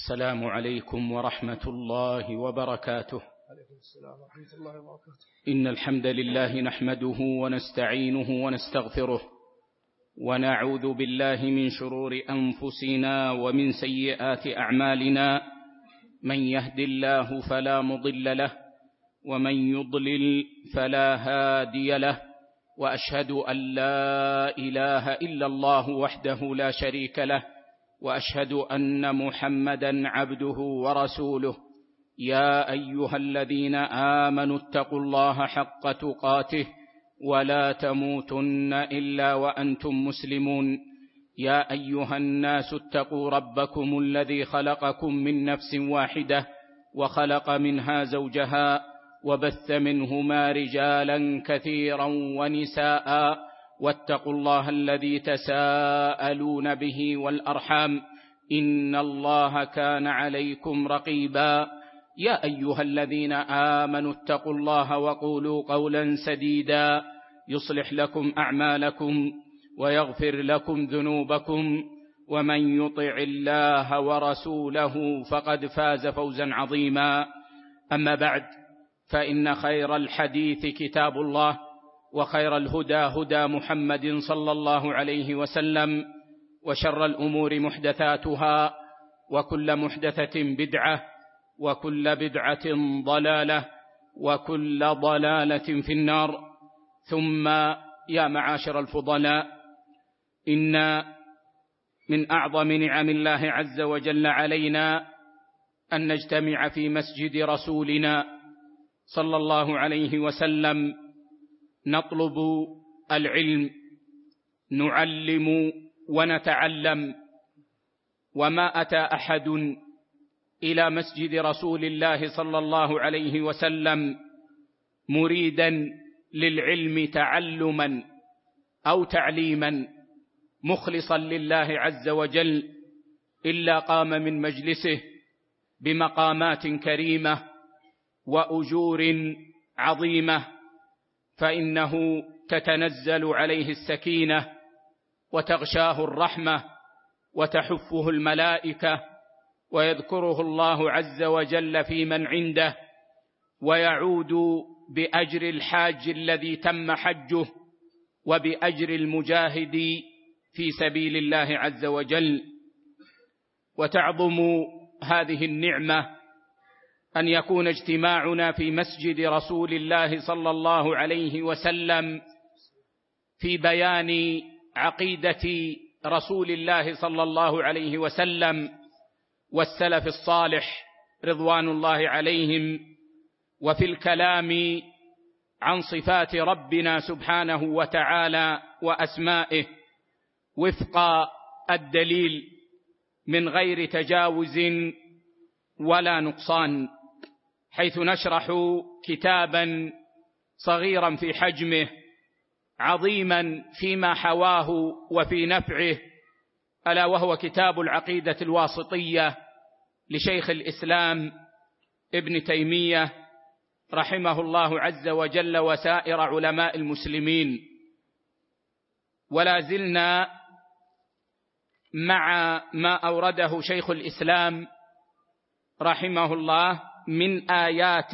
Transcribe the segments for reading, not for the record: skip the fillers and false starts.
السلام عليكم ورحمة الله وبركاته. إن الحمد لله نحمده ونستعينه ونستغفره، ونعوذ بالله من شرور أنفسنا ومن سيئات أعمالنا. من يهد الله فلا مضل له، ومن يضلل فلا هادي له، وأشهد أن لا إله إلا الله وحده لا شريك له، وأشهد أن محمدًا عبده ورسوله. يا أيها الذين آمنوا اتقوا الله حق تقاته ولا تموتن إلا وأنتم مسلمون. يا أيها الناس اتقوا ربكم الذي خلقكم من نفس واحدة، وخلق منها زوجها، وبث منهما رجالا كثيرا ونساء، واتقوا الله الذي تساءلون به والأرحام، إن الله كان عليكم رقيبا. يا أيها الذين آمنوا اتقوا الله وقولوا قولا سديدا يصلح لكم أعمالكم ويغفر لكم ذنوبكم، ومن يطع الله ورسوله فقد فاز فوزا عظيما. أما بعد، فإن خير الحديث كتاب الله، وخير الهدى هدى محمد صلى الله عليه وسلم، وشر الأمور محدثاتها، وكل محدثة بدعة، وكل بدعة ضلالة، وكل ضلالة في النار. ثم يا معاشر الفضلاء، إن من أعظم نعم الله عز وجل علينا أن نجتمع في مسجد رسولنا صلى الله عليه وسلم، نطلب العلم، نعلم ونتعلم. وما أتى أحد إلى مسجد رسول الله صلى الله عليه وسلم مريدا للعلم تعلما أو تعليما مخلصا لله عز وجل إلا قام من مجلسه بمقامات كريمة وأجور عظيمة، فإنه تتنزل عليه السكينة، وتغشاه الرحمة، وتحفه الملائكة، ويذكره الله عز وجل في من عنده، ويعود بأجر الحاج الذي تم حجه، وبأجر المجاهد في سبيل الله عز وجل. وتعظم هذه النعمة أن يكون اجتماعنا في مسجد رسول الله صلى الله عليه وسلم في بيان عقيدة رسول الله صلى الله عليه وسلم والسلف الصالح رضوان الله عليهم، وفي الكلام عن صفات ربنا سبحانه وتعالى وأسمائه وفق الدليل من غير تجاوز ولا نقصان، حيث نشرح كتابا صغيرا في حجمه، عظيما فيما حواه وفي نفعه، ألا وهو كتاب العقيدة الواسطية لشيخ الإسلام ابن تيمية رحمه الله عز وجل وسائر علماء المسلمين. ولا زلنا مع ما أورده شيخ الإسلام رحمه الله من آيات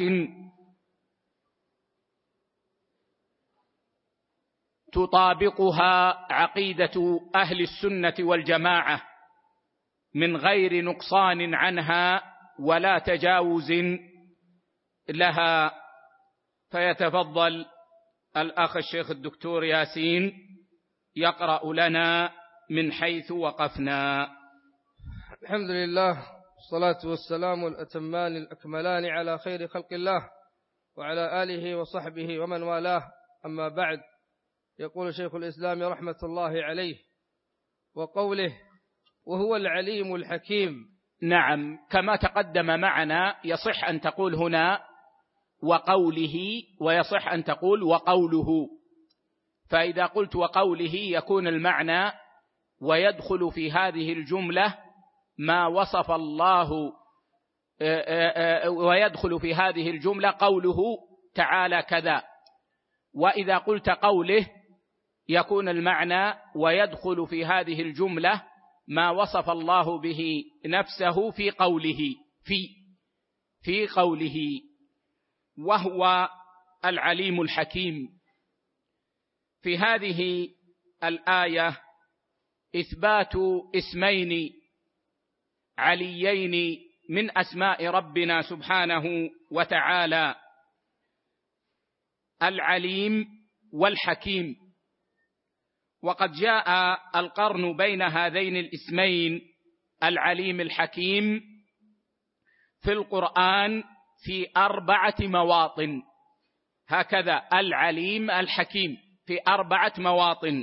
تطابقها عقيدة أهل السنة والجماعة من غير نقصان عنها ولا تجاوز لها. فيتفضل الأخ الشيخ الدكتور ياسين يقرأ لنا من حيث وقفنا. الحمد لله، والصلاة والسلام الأتمان الأكملان على خير خلق الله وعلى آله وصحبه ومن والاه. أما بعد، يقول شيخ الإسلام رحمة الله عليه وقوله وهو العليم الحكيم. نعم، كما تقدم معنا يصح أن تقول هنا وقوله، ويصح أن تقول وقوله. فإذا قلت وقوله يكون المعنى ويدخل في هذه الجملة ما وصف الله، ويدخل في هذه الجملة قوله تعالى كذا. وإذا قلت قوله يكون المعنى ويدخل في هذه الجملة ما وصف الله به نفسه في قوله في قوله، وهو العليم الحكيم. في هذه الآية إثبات اسمين عليين من أسماء ربنا سبحانه وتعالى، العليم والحكيم. وقد جاء القرن بين هذين الاسمين العليم الحكيم في القرآن في 4 مواطن، هكذا العليم الحكيم في 4 مواطن،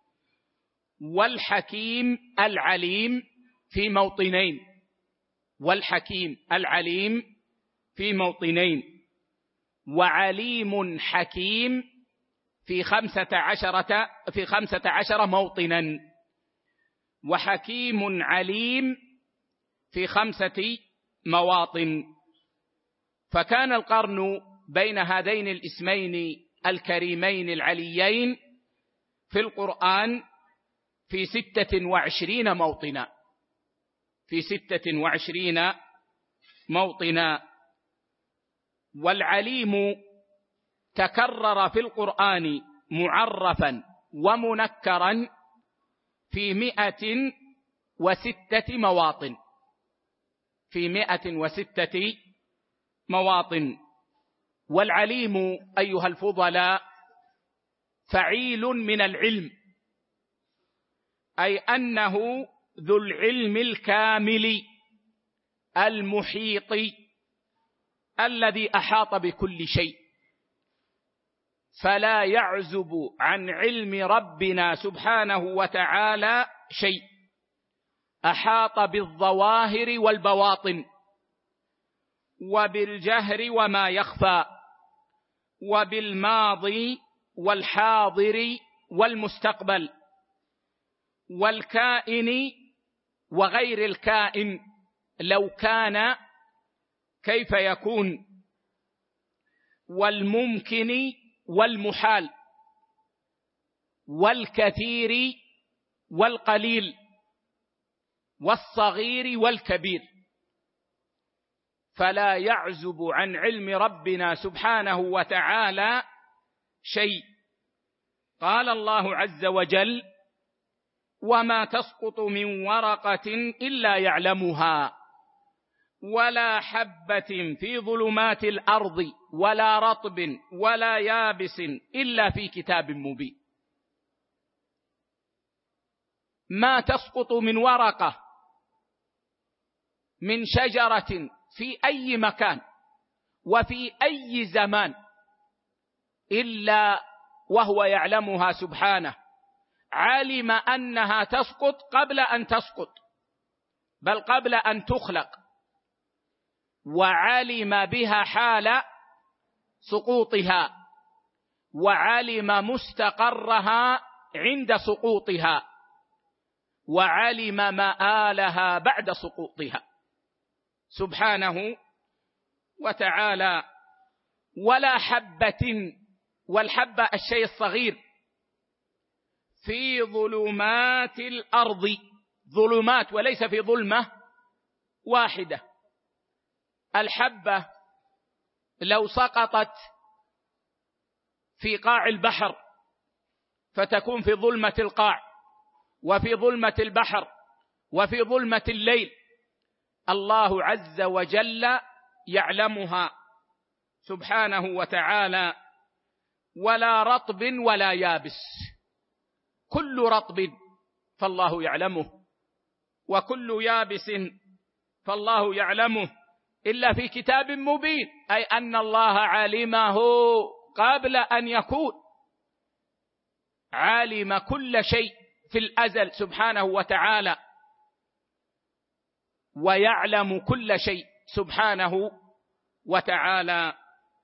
والحكيم العليم في موطنين، والحكيم العليم في موطنين، وعليم حكيم في 15 موطنا، وحكيم عليم في 5 مواطن. فكان القرن بين هذين الاسمين الكريمين العليين في القرآن في 26 موطنا، في 26 موطنا. والعليم تكرر في القرآن معرفا ومنكرا في 106 مواطن، في 106 مواطن. والعليم أيها الفضلاء فعيل من العلم، أي أنه ذو العلم الكامل المحيط الذي أحاط بكل شيء، فلا يعزب عن علم ربنا سبحانه وتعالى شيء. أحاط بالظواهر والبواطن، وبالجهر وما يخفى، وبالماضي والحاضر والمستقبل، والكائن وغير الكائن لو كان كيف يكون، والممكن والمحال، والكثير والقليل، والصغير والكبير. فلا يعزب عن علم ربنا سبحانه وتعالى شيء. قال الله عز وجل: وما تسقط من ورقة إلا يعلمها، ولا حبة في ظلمات الأرض ولا رطب ولا يابس إلا في كتاب مبين. ما تسقط من ورقة من شجرة في أي مكان وفي أي زمان إلا وهو يعلمها سبحانه. علم أنها تسقط قبل أن تسقط، بل قبل أن تخلق، وعلم بها حال سقوطها، وعلم مستقرها عند سقوطها، وعلم مآلها بعد سقوطها سبحانه وتعالى. ولا حبة، والحبة الشيء الصغير، في ظلمات الأرض، ظلمات وليس في ظلمة واحدة. الحبة لو سقطت في قاع البحر فتكون في ظلمة القاع، وفي ظلمة البحر، وفي ظلمة الليل، الله عز وجل يعلمها سبحانه وتعالى. ولا رطب ولا يابس، كل رطب فالله يعلمه، وكل يابس فالله يعلمه، إلا في كتاب مبين، أي أن الله علمه قبل أن يكون، علم كل شيء في الأزل سبحانه وتعالى، ويعلم كل شيء سبحانه وتعالى.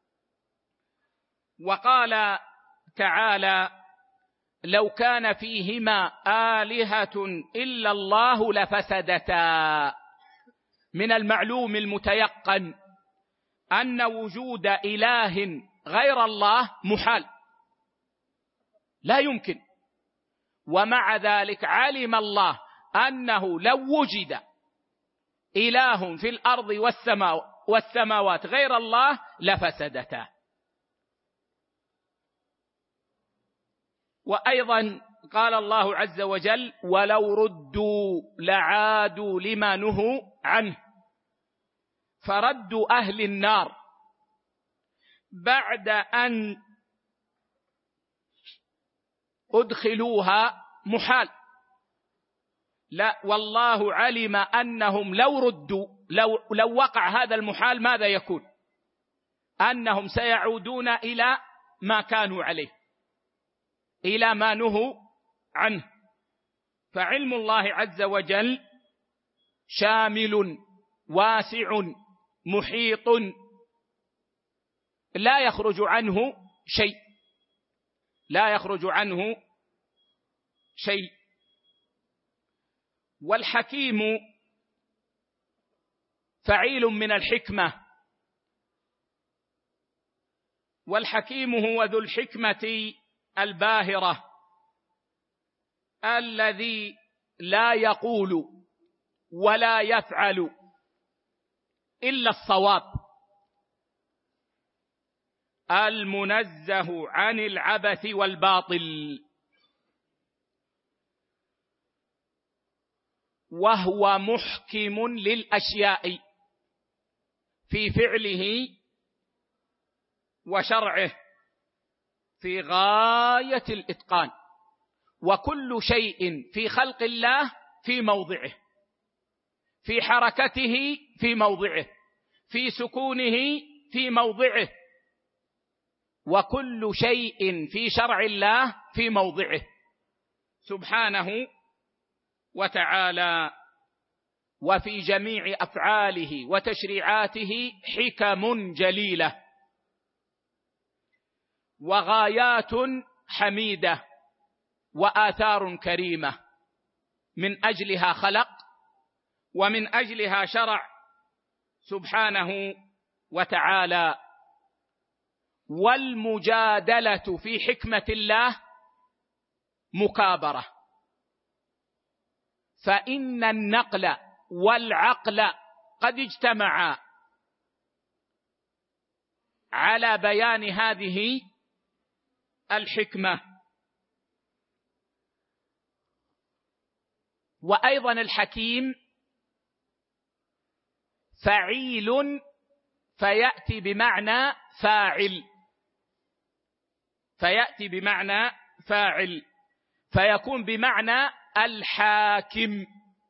وقال تعالى: لو كان فيهما آلهة إلا الله لفسدتا. من المعلوم المتيقن أن وجود إله غير الله محال، لا يمكن. ومع ذلك علم الله أنه لو وجد إله في الأرض والسماوات غير الله لفسدتا. وأيضا قال الله عز وجل: ولو ردوا لعادوا لما نهوا عنه. فرد أهل النار بعد أن أدخلوها محال. لا، والله علم أنهم لو ردوا، لو وقع هذا المحال ماذا يكون؟ أنهم سيعودون إلى ما كانوا عليه، إلى ما نهوا عنه. فعلم الله عز وجل شامل واسع محيط، لا يخرج عنه شيء، لا يخرج عنه شيء. والحكيم فعيل من الحكمة، والحكيم هو ذو الحكمة الباهرة الذي لا يقول ولا يفعل إلا الصواب، المنزه عن العبث والباطل، وهو محكم للأشياء في فعله وشرعه في غاية الإتقان. وكل شيء في خلق الله في موضعه، في حركته في موضعه، في سكونه في موضعه، وكل شيء في شرع الله في موضعه سبحانه وتعالى. وفي جميع أفعاله وتشريعاته حكم جليلة وغايات حميدة وآثار كريمة، من أجلها خلق ومن أجلها شرع سبحانه وتعالى. والمجادلة في حكمة الله مكابرة، فإن النقل والعقل قد اجتمعا على بيان هذه الحكمة. وأيضا الحكيم فعيل فيأتي بمعنى فاعل، فيأتي بمعنى فاعل، فيكون بمعنى الحاكم.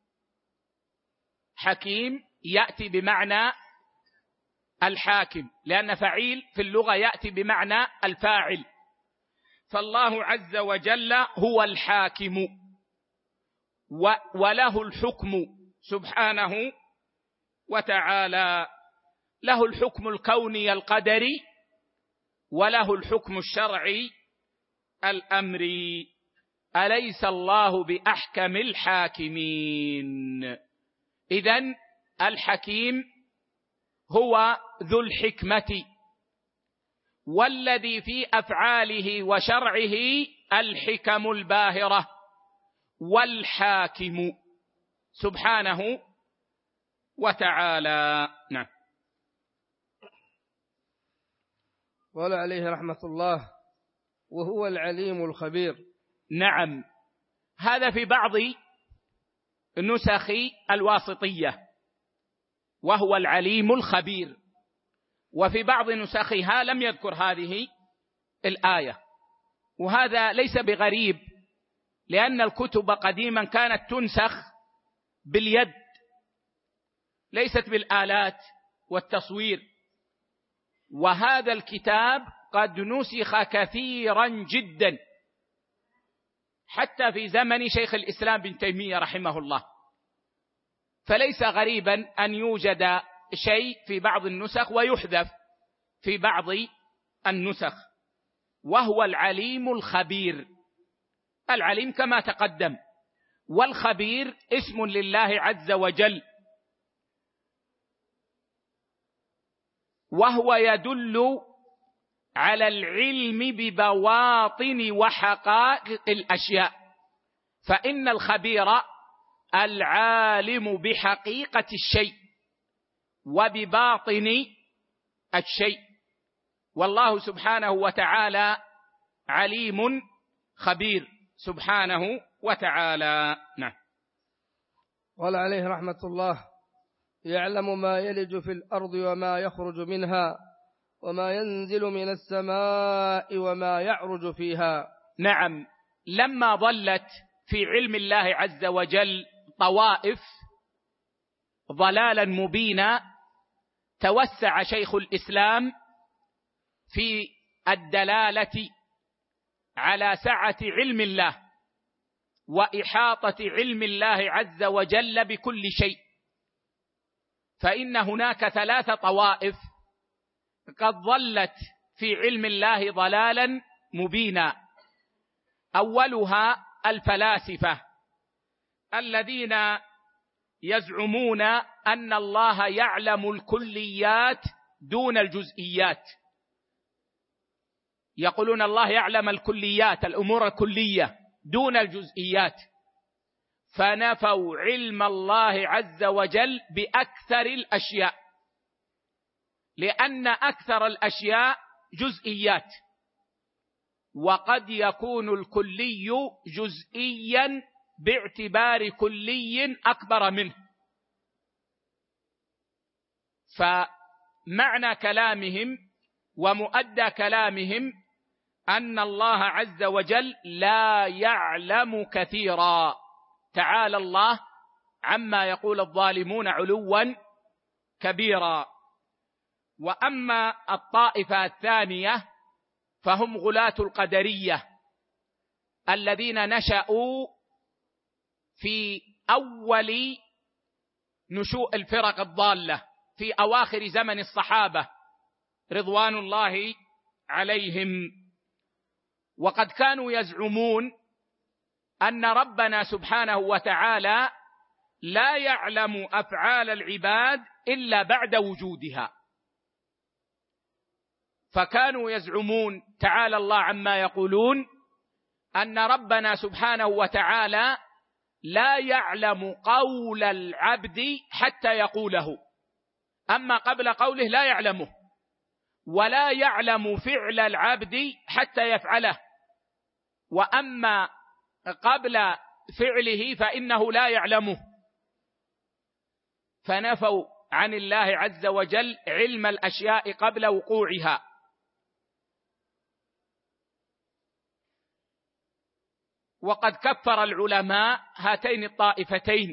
حكيم يأتي بمعنى الحاكم، لأن فعيل في اللغة يأتي بمعنى الفاعل. فالله عز وجل هو الحاكم، وله الحكم سبحانه وتعالى، له الحكم الكوني القدري، وله الحكم الشرعي الأمري. أليس الله بأحكم الحاكمين؟ إذن الحكيم هو ذو الحكمة، والذي في أفعاله وشرعه الحكم الباهرة، والحاكم سبحانه وتعالى. نعم. قال عليه رحمة الله: وهو العليم الخبير. نعم، هذا في بعض النسخ الواسطية وهو العليم الخبير، وفي بعض نسخها لم يذكر هذه الآية. وهذا ليس بغريب، لأن الكتب قديما كانت تنسخ باليد، ليست بالآلات والتصوير. وهذا الكتاب قد نسخ كثيرا جدا حتى في زمن شيخ الإسلام بن تيمية رحمه الله، فليس غريبا أن يوجد شيء في بعض النسخ ويحذف في بعض النسخ. وهو العليم الخبير. العليم كما تقدم، والخبير اسم لله عز وجل، وهو يدل على العلم ببواطن وحقائق الأشياء. فإن الخبير العالم بحقيقة الشيء وبباطن الشيء، والله سبحانه وتعالى عليم خبير سبحانه وتعالى. نعم. قال عليه رحمة الله: يعلم ما يلج في الأرض وما يخرج منها وما ينزل من السماء وما يعرج فيها. نعم، لما ظلت في علم الله عز وجل طوائف ضلالا مبينا، توسع شيخ الإسلام في الدلالة على سعة علم الله وإحاطة علم الله عز وجل بكل شيء، فإن هناك 3 طوائف قد ظلت في علم الله ضلالا مبينا. أولها الفلاسفة الذين يزعمون أن الله يعلم الكليات دون الجزئيات، يقولون الله يعلم الكليات، الأمور الكلية دون الجزئيات، فنفوا علم الله عز وجل بأكثر الأشياء، لأن أكثر الأشياء جزئيات، وقد يكون الكلي جزئيا باعتبار كلي أكبر منه. فمعنى كلامهم ومؤدى كلامهم أن الله عز وجل لا يعلم كثيرا، تعالى الله عما يقول الظالمون علوا كبيرا. وأما الطائفة الثانية فهم غلاة القدرية الذين نشأوا في أول نشوء الفرق الضالة في أواخر زمن الصحابة رضوان الله عليهم، وقد كانوا يزعمون أن ربنا سبحانه وتعالى لا يعلم أفعال العباد إلا بعد وجودها، فكانوا يزعمون تعالى الله عما يقولون أن ربنا سبحانه وتعالى لا يعلم قول العبد حتى يقوله، أما قبل قوله لا يعلمه، ولا يعلم فعل العبد حتى يفعله، وأما قبل فعله فإنه لا يعلمه. فنفوا عن الله عز وجل علم الأشياء قبل وقوعها. وقد كفر العلماء هاتين الطائفتين.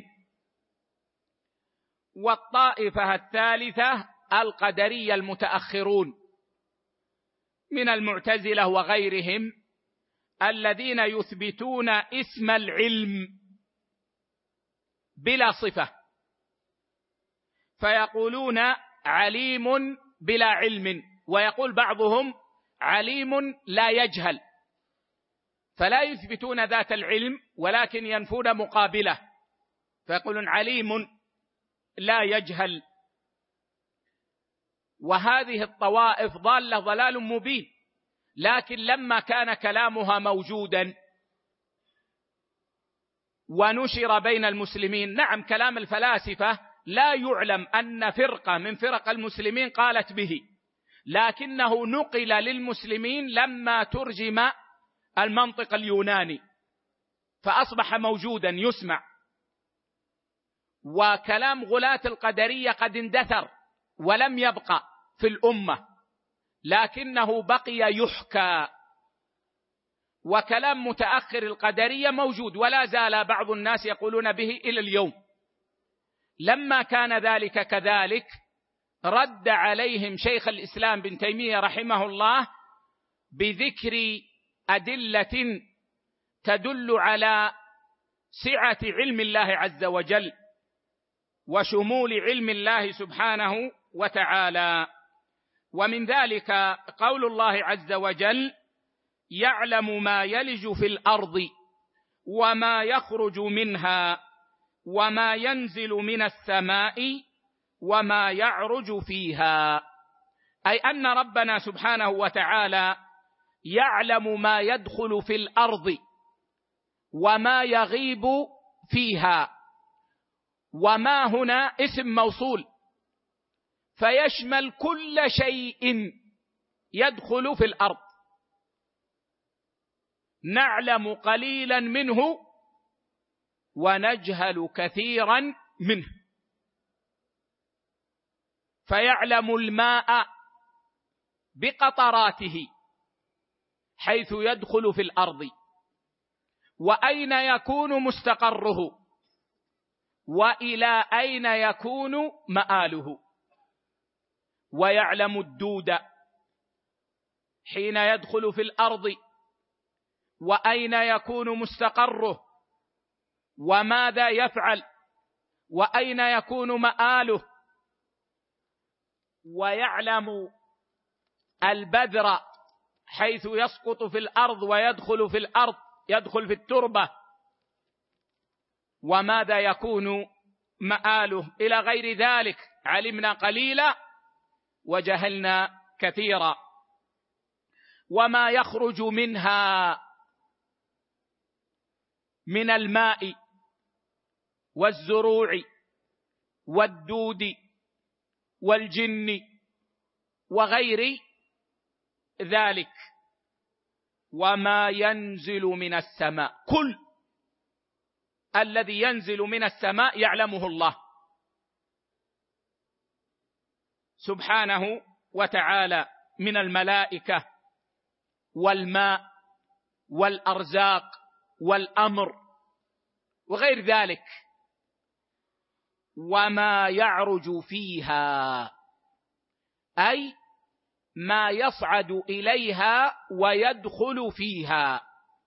والطائفة الثالثة القدرية المتأخرون من المعتزلة وغيرهم الذين يثبتون اسم العلم بلا صفة، فيقولون عليم بلا علم، ويقول بعضهم عليم لا يجهل، فلا يثبتون ذات العلم ولكن ينفون مقابله، فيقولون عليم لا يجهل. وهذه الطوائف ضالة ضلال مبين، لكن لما كان كلامها موجودا ونشر بين المسلمين، نعم كلام الفلاسفة لا يعلم أن فرقة من فرق المسلمين قالت به، لكنه نقل للمسلمين لما ترجم المنطق اليوناني فأصبح موجودا يسمع. وكلام غلاة القدرية قد اندثر ولم يبقى في الأمة، لكنه بقي يحكى. وكلام متأخر القدرية موجود ولا زال بعض الناس يقولون به إلى اليوم. لما كان ذلك كذلك رد عليهم شيخ الإسلام بن تيمية رحمه الله بذكر أدلة تدل على سعة علم الله عز وجل وشمول علم الله سبحانه وتعالى. ومن ذلك قول الله عز وجل: يعلم ما يلج في الأرض وما يخرج منها وما ينزل من السماء وما يعرج فيها، أي أن ربنا سبحانه وتعالى يعلم ما يدخل في الأرض وما يغيب فيها، وما هنا اسم موصول فيشمل كل شيء يدخل في الأرض، نعلم قليلا منه ونجهل كثيرا منه. فيعلم الماء بقطراته حيث يدخل في الأرض، وأين يكون مستقره، وإلى أين يكون مآله. ويعلم الدود حين يدخل في الأرض وأين يكون مستقره وماذا يفعل وأين يكون مآله. ويعلم البذر حيث يسقط في الأرض ويدخل في الأرض، يدخل في التربة، وماذا يكون مآله، إلى غير ذلك. علمنا قليلا وجهلنا كثيرا. وما يخرج منها من الماء والزروع والدود والجن وغير ذلك. وما ينزل من السماء، كل الذي ينزل من السماء يعلمه الله سبحانه وتعالى من الملائكة والماء والأرزاق والأمر وغير ذلك. وما يعرج فيها أي ما يصعد إليها ويدخل فيها.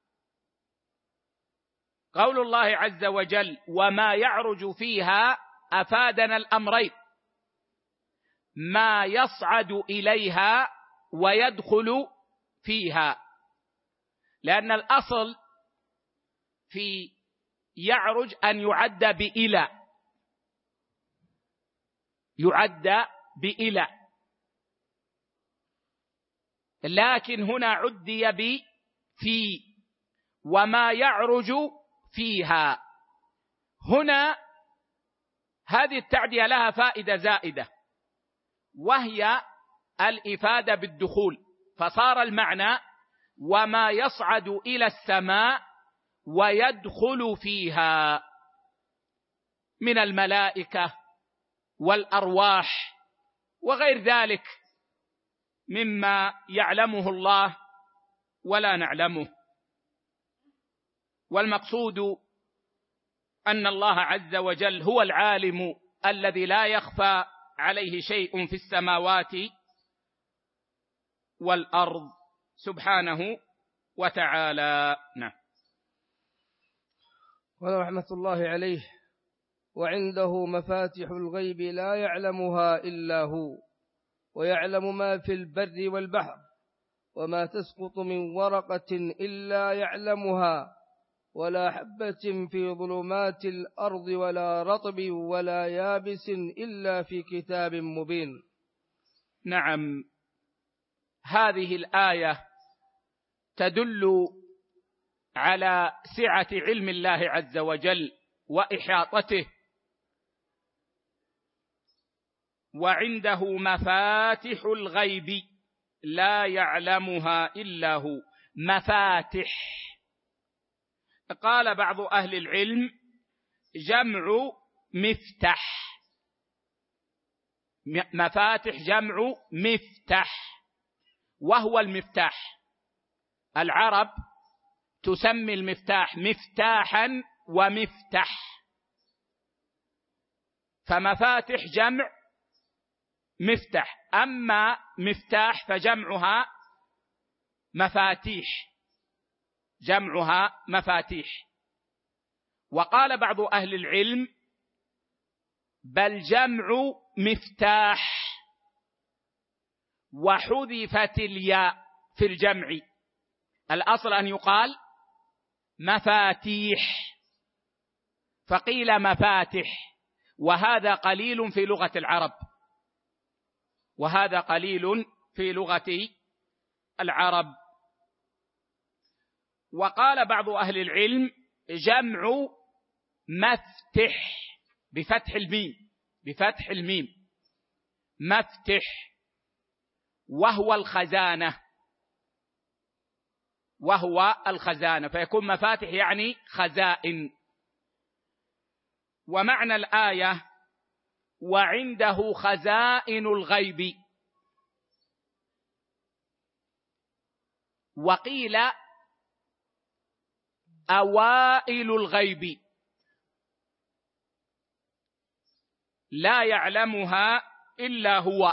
قول الله عز وجل وما يعرج فيها أفادنا الأمرين: ما يصعد إليها ويدخل فيها، لأن الأصل في يعرج أن يعد بإلى، يعد بإلى، لكن هنا عدي بفي. وما يعرج فيها هنا، هذه التعدية لها فائدة زائدة، وهي الإفادة بالدخول، فصار المعنى وما يصعد إلى السماء ويدخل فيها من الملائكة والأرواح وغير ذلك مما يعلمه الله ولا نعلمه. والمقصود أن الله عز وجل هو العالم الذي لا يخفى عليه شيء في السماوات والأرض سبحانه وتعالى. نعم. ورحمة الله عليه: وعنده مفاتح الغيب لا يعلمها إلا هو، ويعلم ما في البر والبحر، وما تسقط من ورقة إلا يعلمها، ولا حبة في ظلمات الأرض ولا رطب ولا يابس إلا في كتاب مبين. نعم، هذه الآية تدل على سعة علم الله عز وجل وإحاطته. وعنده مفاتح الغيب لا يعلمها إلا هو. مفاتح، قال بعض أهل العلم جمع مفتح، مفاتح جمع مفتح، وهو المفتاح. العرب تسمي المفتاح مفتاحا ومفتح، فمفاتح جمع مفتح، أما مفتاح فجمعها مفاتيح، جمعها مفاتيح. وقال بعض أهل العلم بل جمع مفتاح وحذفت الياء في الجمع، الأصل أن يقال مفاتيح فقيل مفاتح، وهذا قليل في لغة العرب، وهذا قليل في لغة العرب. وقال بعض أهل العلم جمع مفتح بفتح الميم مفتح، وهو الخزانة، فيكون مفاتح يعني خزائن. ومعنى الآية وعنده خزائن الغيب، وقيل أوائل الغيب لا يعلمها إلا هو.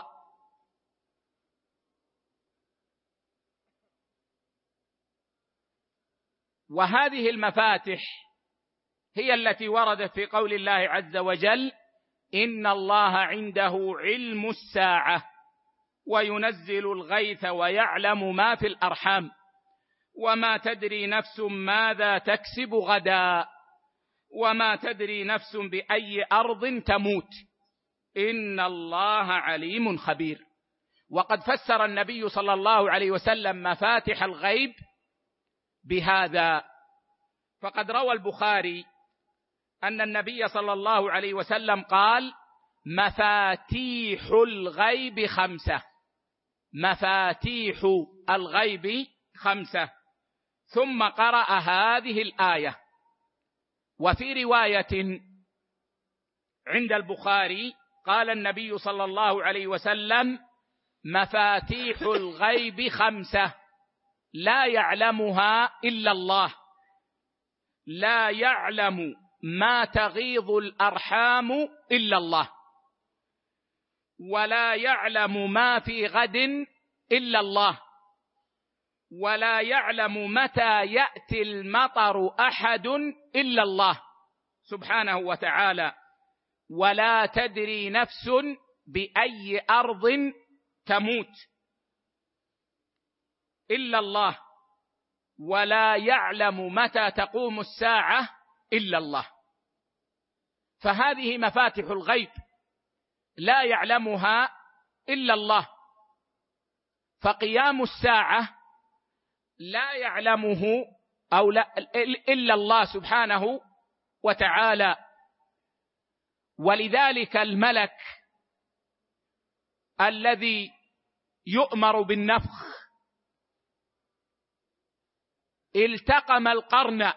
وهذه المفاتح هي التي وردت في قول الله عز وجل إن الله عنده علم الساعة وينزل الغيث ويعلم ما في الأرحام وما تدري نفس ماذا تكسب غدا وما تدري نفس بأي أرض تموت إن الله عليم خبير. وقد فسر النبي صلى الله عليه وسلم مفاتح الغيب بهذا، فقد روى البخاري أن النبي صلى الله عليه وسلم قال مفاتيح الغيب 5، مفاتيح الغيب 5، ثم قرأ هذه الآية. وفي رواية عند البخاري قال النبي صلى الله عليه وسلم مفاتيح الغيب 5 لا يعلمها إلا الله، لا يعلم ما تغيض الأرحام إلا الله، ولا يعلم ما في غد إلا الله، ولا يعلم متى يأتي المطر أحد إلا الله سبحانه وتعالى، ولا تدري نفس بأي أرض تموت إلا الله، ولا يعلم متى تقوم الساعة إلا الله. فهذه مفاتح الغيب لا يعلمها إلا الله، فقيام الساعة لا يعلمه أو لا إلا الله سبحانه وتعالى. ولذلك الملك الذي يؤمر بالنفخ التقم القرن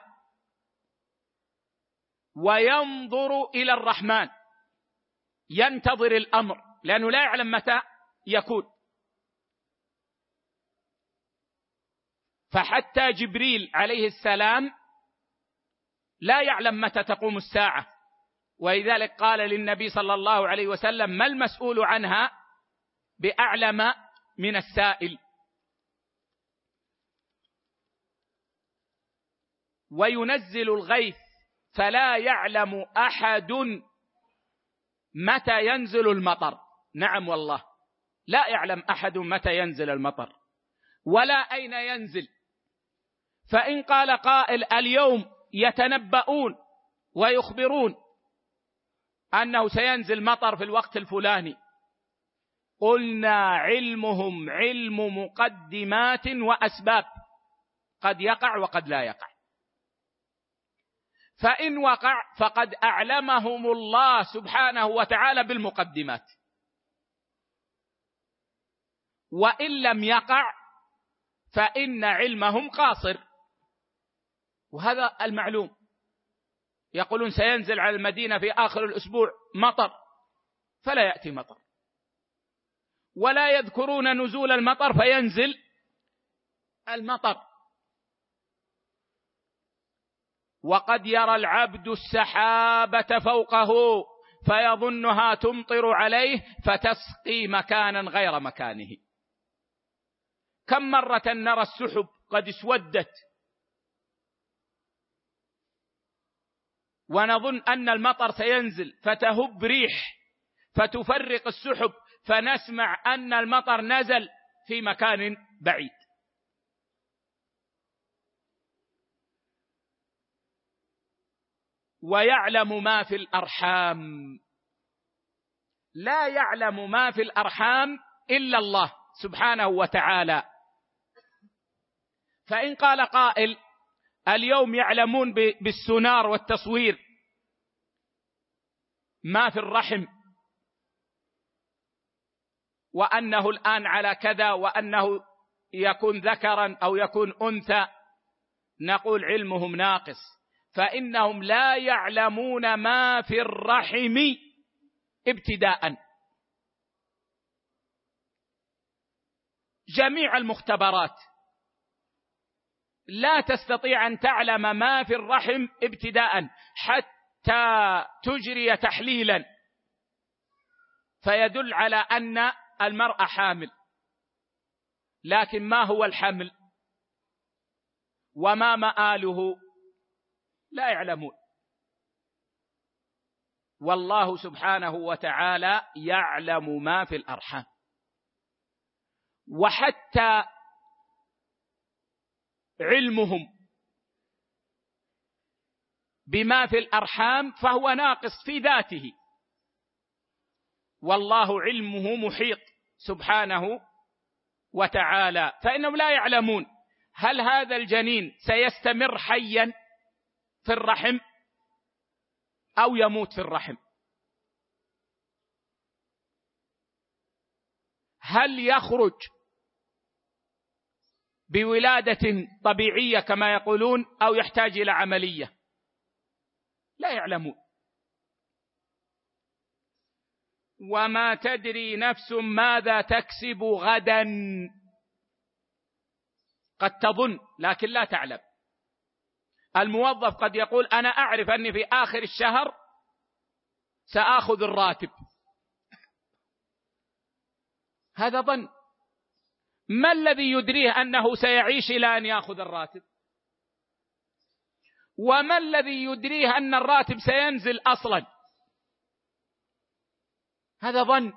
وينظر إلى الرحمن، ينتظر الأمر لأنه لا يعلم متى يكون. فحتى جبريل عليه السلام لا يعلم متى تقوم الساعة، ولذلك قال للنبي صلى الله عليه وسلم ما المسؤول عنها بأعلم من السائل. وينزل الغيث فلا يعلم أحد متى ينزل المطر. نعم والله لا يعلم أحد متى ينزل المطر ولا أين ينزل. فإن قال قائل اليوم يتنبؤون ويخبرون أنه سينزل مطر في الوقت الفلاني، قلنا علمهم علم مقدمات وأسباب، قد يقع وقد لا يقع. فإن وقع فقد أعلمهم الله سبحانه وتعالى بالمقدمات، وإن لم يقع فإن علمهم قاصر، وهذا المعلوم. يقولون سينزل على المدينة في آخر الأسبوع مطر، فلا يأتي مطر، ولا يذكرون نزول المطر فينزل المطر. وقد يرى العبد السحابة فوقه فيظنها تمطر عليه فتسقي مكانا غير مكانه. كم مرة نرى السحب قد اسودت ونظن أن المطر سينزل فتهب ريح فتفرق السحب فنسمع أن المطر نزل في مكان بعيد. ويعلم ما في الأرحام، لا يعلم ما في الأرحام إلا الله سبحانه وتعالى. فإن قال قائل اليوم يعلمون بالسونار والتصوير ما في الرحم، وأنه الآن على كذا، وأنه يكون ذكرا أو يكون أنثى، نقول علمهم ناقص، فإنهم لا يعلمون ما في الرحم ابتداء. جميع المختبرات لا تستطيع أن تعلم ما في الرحم ابتداء حتى تجري تحليلا فيدل على أن المرأة حامل، لكن ما هو الحمل وما مآله لا يعلمون. والله سبحانه وتعالى يعلم ما في الأرحام. وحتى علمهم بما في الأرحام فهو ناقص في ذاته، والله علمه محيط سبحانه وتعالى، فإنهم لا يعلمون هل هذا الجنين سيستمر حيا في الرحم أو يموت في الرحم، هل يخرج بولادة طبيعية كما يقولون أو يحتاج إلى عملية، لا يعلمون. وما تدري نفس ماذا تكسب غدا، قد تظن لكن لا تعلم. الموظف قد يقول أنا أعرف أني في آخر الشهر سآخذ الراتب، هذا ظن. ما الذي يدريه أنه سيعيش إلى أن يأخذ الراتب؟ وما الذي يدريه أن الراتب سينزل أصلا؟ هذا ظن.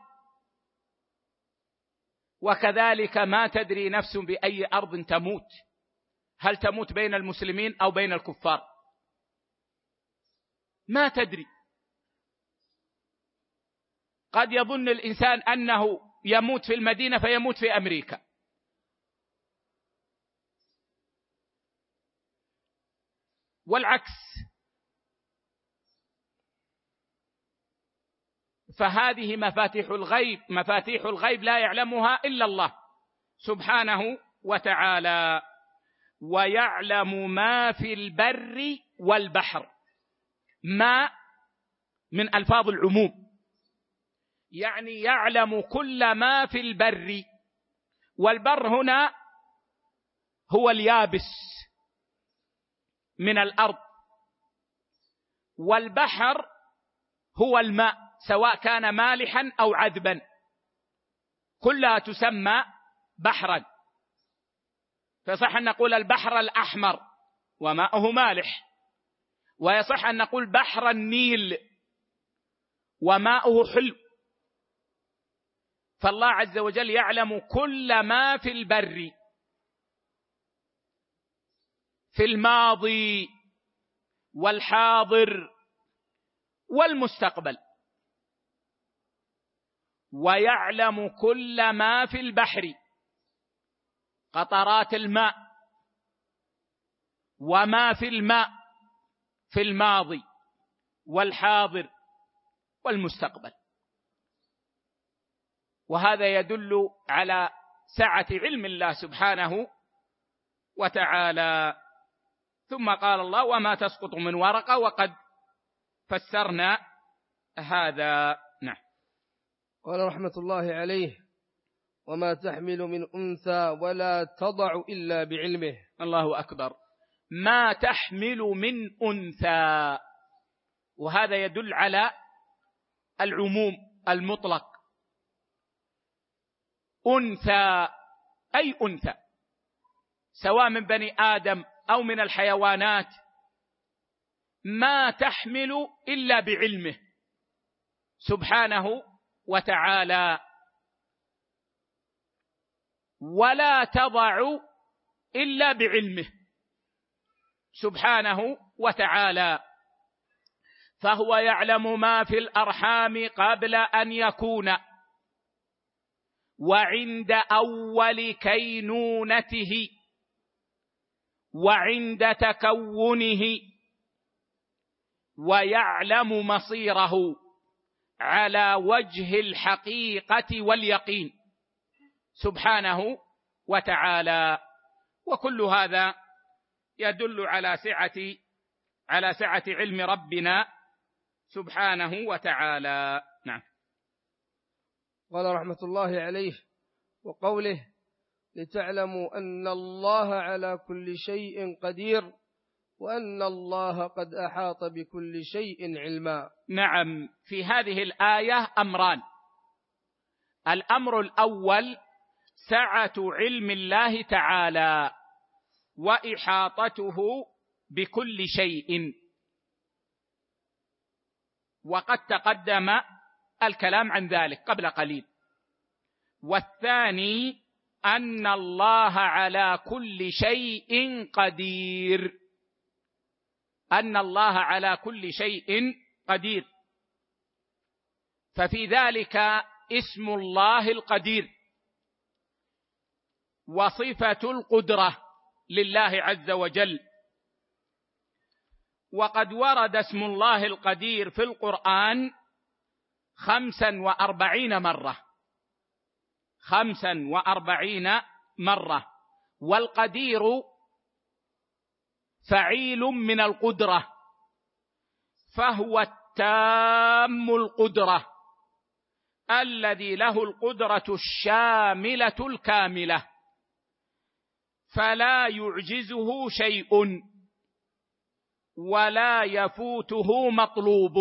وكذلك ما تدري نفس بأي أرض تموت، هل تموت بين المسلمين أو بين الكفار؟ ما تدري. قد يظن الإنسان أنه يموت في المدينة فيموت في أمريكا، والعكس. فهذه مفاتيح الغيب، مفاتيح الغيب لا يعلمها إلا الله سبحانه وتعالى. ويعلم ما في البر والبحر، ما من ألفاظ العموم، يعني يعلم كل ما في البر، والبر هنا هو اليابس من الأرض، والبحر هو الماء سواء كان مالحا أو عذبا، كلها تسمى بحرا. فصح أن نقول البحر الأحمر وماؤه مالح، ويصح أن نقول بحر النيل وماؤه حلو. فالله عز وجل يعلم كل ما في البر، في الماضي والحاضر والمستقبل، ويعلم كل ما في البحر، قطرات الماء وما في الماء في الماضي والحاضر والمستقبل. وهذا يدل على سعة علم الله سبحانه وتعالى. ثم قال الله وما تسقط من ورقة، وقد فسرنا هذا. نعم. قال رحمة الله عليه وما تحمل من أنثى ولا تضع إلا بعلمه. الله أكبر. ما تحمل من أنثى، وهذا يدل على العموم المطلق. أنثى أي أنثى، سواء من بني آدم أو من الحيوانات، ما تحمل إلا بعلمه سبحانه وتعالى، ولا تضع إلا بعلمه سبحانه وتعالى. فهو يعلم ما في الأرحام قبل أن يكون، وعند أول كينونته، وعند تكونه، ويعلم مصيره. على وجه الحقيقة واليقين سبحانه وتعالى. وكل هذا يدل على سعة علم ربنا سبحانه وتعالى. نعم. قال رحمة الله عليه: وقوله: لتعلموا أن الله على كل شيء قدير وأن الله قد أحاط بكل شيء علما. نعم، في هذه الآية أمران. الأمر الأول سعة علم الله تعالى وإحاطته بكل شيء، وقد تقدم الكلام عن ذلك قبل قليل. والثاني أن الله على كل شيء قدير، أن الله على كل شيء قدير، ففي ذلك اسم الله القدير وصفة القدرة لله عز وجل. وقد ورد اسم الله القدير في القرآن 45 مرة، 45 مرة، والقدير فعيل من القدرة، فهو التام القدرة الذي له القدرة الشاملة الكاملة، فلا يعجزه شيء ولا يفوته مطلوب،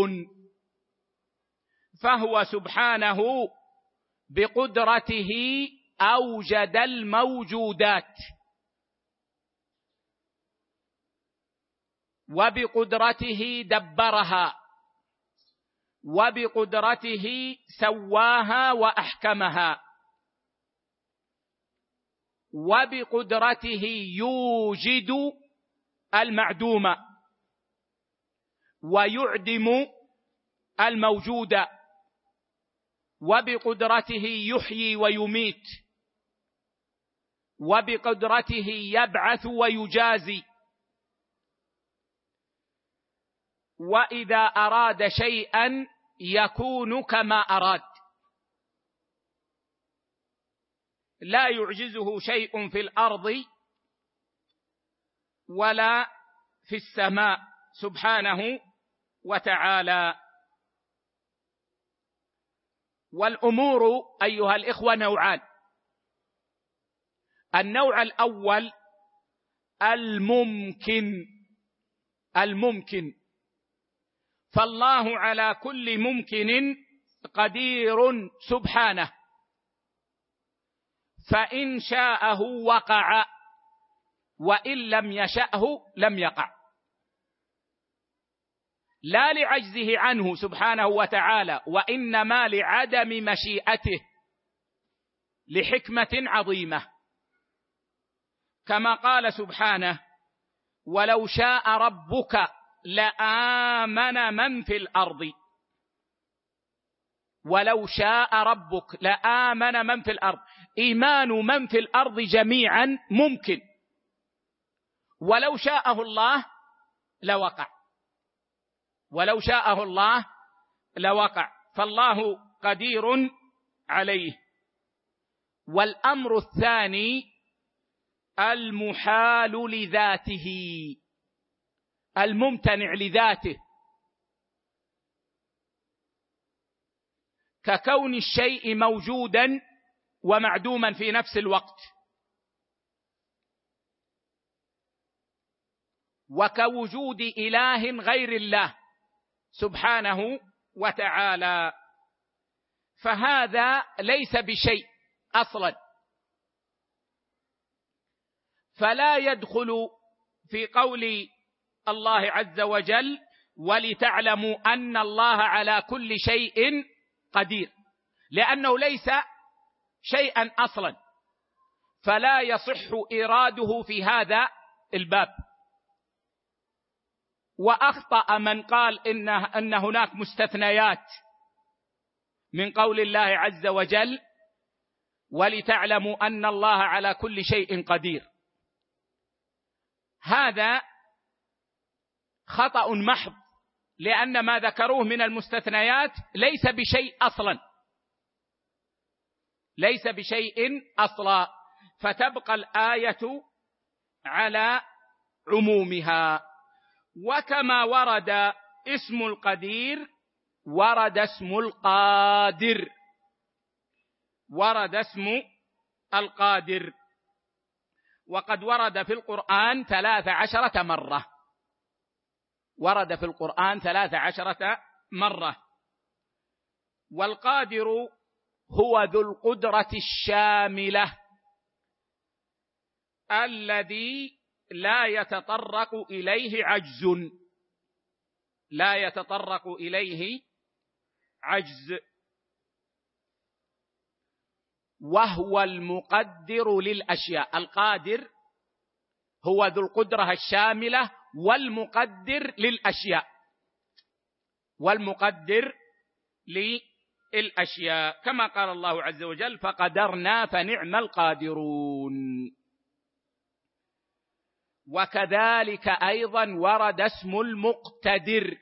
فهو سبحانه بقدرته أوجد الموجودات، وبقدرته دبرها، وبقدرته سواها وأحكمها، وبقدرته يوجد المعدوم ويعدم الموجود، وبقدرته يحيي ويميت، وبقدرته يبعث ويجازي. وإذا أراد شيئا يكون كما أراد، لا يعجزه شيء في الأرض ولا في السماء سبحانه وتعالى. والأمور أيها الإخوة نوعان. النوع الأول الممكن، فالله على كل ممكن قدير سبحانه، فإن شاءه وقع، وإن لم يشأه لم يقع، لا لعجزه عنه سبحانه وتعالى، وإنما لعدم مشيئته لحكمة عظيمة، كما قال سبحانه: ولو شاء ربك لآمن من في الأرض، ولو شاء ربك لآمن من في الأرض. إيمان من في الأرض جميعا ممكن، ولو شاءه الله لوقع، ولو شاءه الله لوقع، فالله قدير عليه. والأمر الثاني المحال لذاته، الممتنع لذاته، ككون الشيء موجودا ومعدوما في نفس الوقت، وكوجود إله غير الله سبحانه وتعالى، فهذا ليس بشيء أصلا، فلا يدخل في قول الله عز وجل: ولتعلموا أن الله على كل شيء قدير، لأنه ليس شيئا أصلا، فلا يصح إراده في هذا الباب. وأخطأ من قال إن هناك مستثنيات من قول الله عز وجل: ولتعلموا أن الله على كل شيء قدير. هذا خطأ محض لأن ما ذكروه من المستثنيات ليس بشيء أصلا، ليس بشيء أصلا، فتبقى الآية على عمومها. وكما ورد اسم القدير ورد اسم القادر، ورد اسم القادر، وقد ورد في القرآن 13 مرة، ورد في القرآن 13 مرة. والقادر هو ذو القدرة الشاملة الذي لا يتطرق إليه عجز، لا يتطرق إليه عجز، وهو المقدر للأشياء. القادر هو ذو القدرة الشاملة والمقدر للأشياء، والمقدر للأشياء، كما قال الله عز وجل: فقدرنا فنعم القادرون. وكذلك أيضا ورد اسم المقتدر،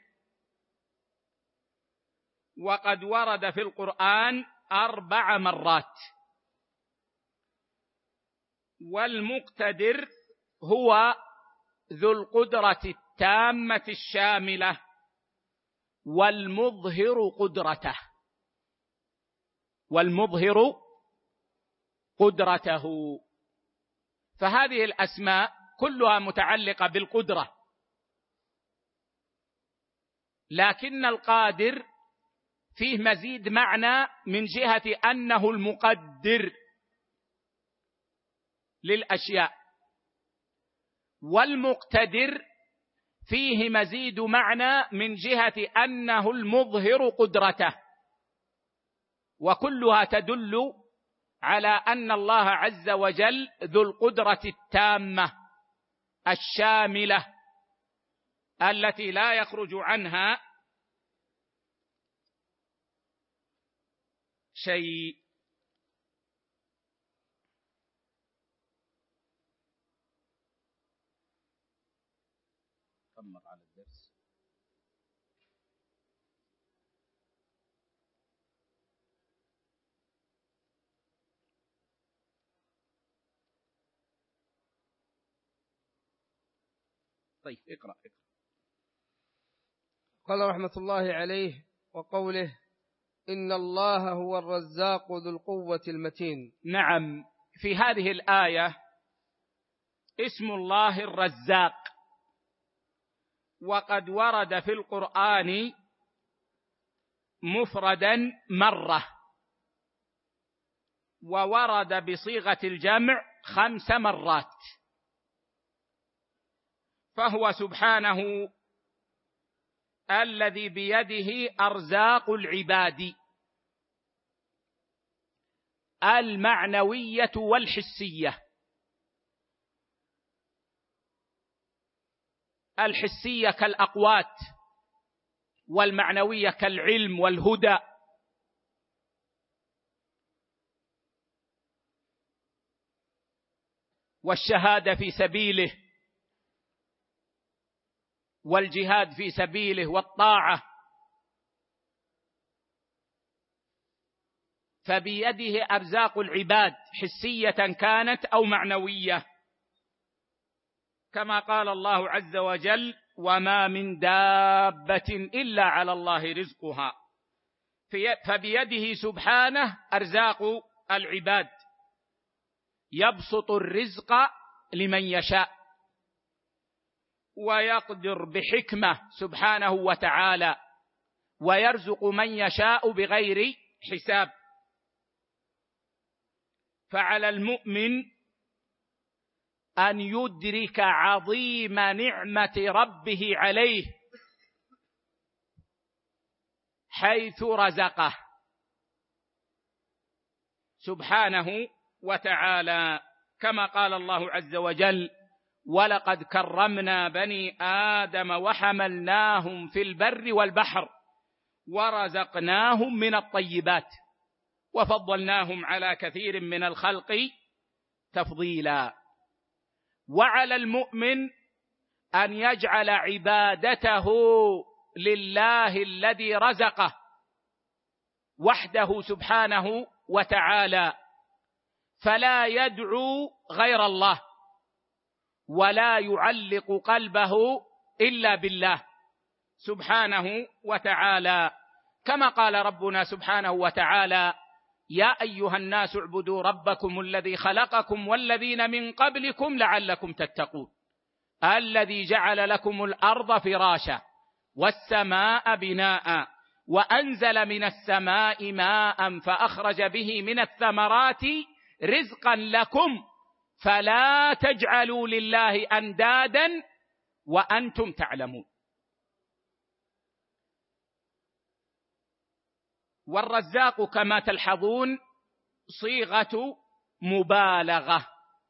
وقد ورد في القرآن 4 مرات. والمقتدر هو ذو القدرة التامة الشاملة والمظهر قدرته، والمظهر قدرته. فهذه الأسماء كلها متعلقة بالقدرة، لكن القادر فيه مزيد معنى من جهة أنه المقدر للأشياء، والمقتدر فيه مزيد معنى من جهة أنه المظهر قدرته، وكلها تدل على أن الله عز وجل ذو القدرة التامة الشاملة التي لا يخرج عنها شيء. تمر على الدرس. طيب اقرأ. قال رحمة الله عليه: وقوله: إن الله هو الرزاق ذو القوة المتين. نعم، في هذه الآية اسم الله الرزاق، وقد ورد في القرآن مفردا مرة، وورد بصيغة الجمع 5 مرات. فهو سبحانه الذي بيده أرزاق العباد المعنوية والحسية. الحسية كالأقوات، والمعنوية كالعلم والهدى. والشهادة في سبيله، والجهاد في سبيله، والطاعة. فبيده أرزاق العباد حسية كانت أو معنوية، كما قال الله عز وجل: وما من دابة إلا على الله رزقها. فبيده سبحانه أرزاق العباد، يبسط الرزق لمن يشاء، ويقدر بحكمة سبحانه وتعالى، ويرزق من يشاء بغير حساب. فعلى المؤمن أن يدرك عظيم نعمة ربه عليه حيث رزقه سبحانه وتعالى، كما قال الله عز وجل: ولقد كرمنا بني آدم وحملناهم في البر والبحر ورزقناهم من الطيبات وفضلناهم على كثير من الخلق تفضيلا. وعلى المؤمن أن يجعل عبادته لله الذي رزقه وحده سبحانه وتعالى، فلا يدعو غير الله ولا يعلق قلبه إلا بالله سبحانه وتعالى، كما قال ربنا سبحانه وتعالى: يا أيها الناس اعبدوا ربكم الذي خلقكم والذين من قبلكم لعلكم تتقون، الذي جعل لكم الأرض فراشا والسماء بناء وأنزل من السماء ماء فأخرج به من الثمرات رزقا لكم فلا تجعلوا لله أندادا وأنتم تعلمون. والرزاق كما تلحظون صيغة مبالغة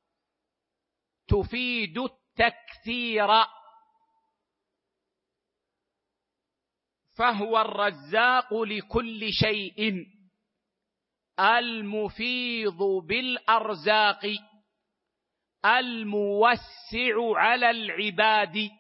تفيد التكثير، فهو الرزاق لكل شيء المفيض بالأرزاق الموسع على العباد